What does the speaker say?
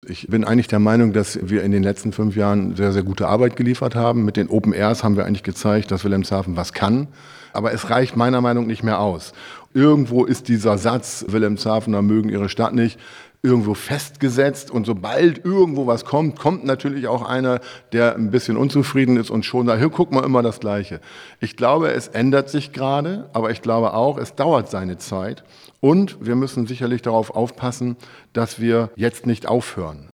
Ich bin eigentlich der Meinung, dass wir in den letzten 5 Jahren sehr, sehr gute Arbeit geliefert haben. Mit den Open Airs haben wir eigentlich gezeigt, dass Wilhelmshaven was kann. Aber es reicht meiner Meinung nach nicht mehr aus. Irgendwo ist dieser Satz, Wilhelmshavener mögen ihre Stadt nicht, irgendwo festgesetzt, und sobald irgendwo was kommt, kommt natürlich auch einer, der ein bisschen unzufrieden ist und schon sagt, hier guck mal, immer das Gleiche. Ich glaube, es ändert sich gerade, aber ich glaube auch, es dauert seine Zeit, und wir müssen sicherlich darauf aufpassen, dass wir jetzt nicht aufhören.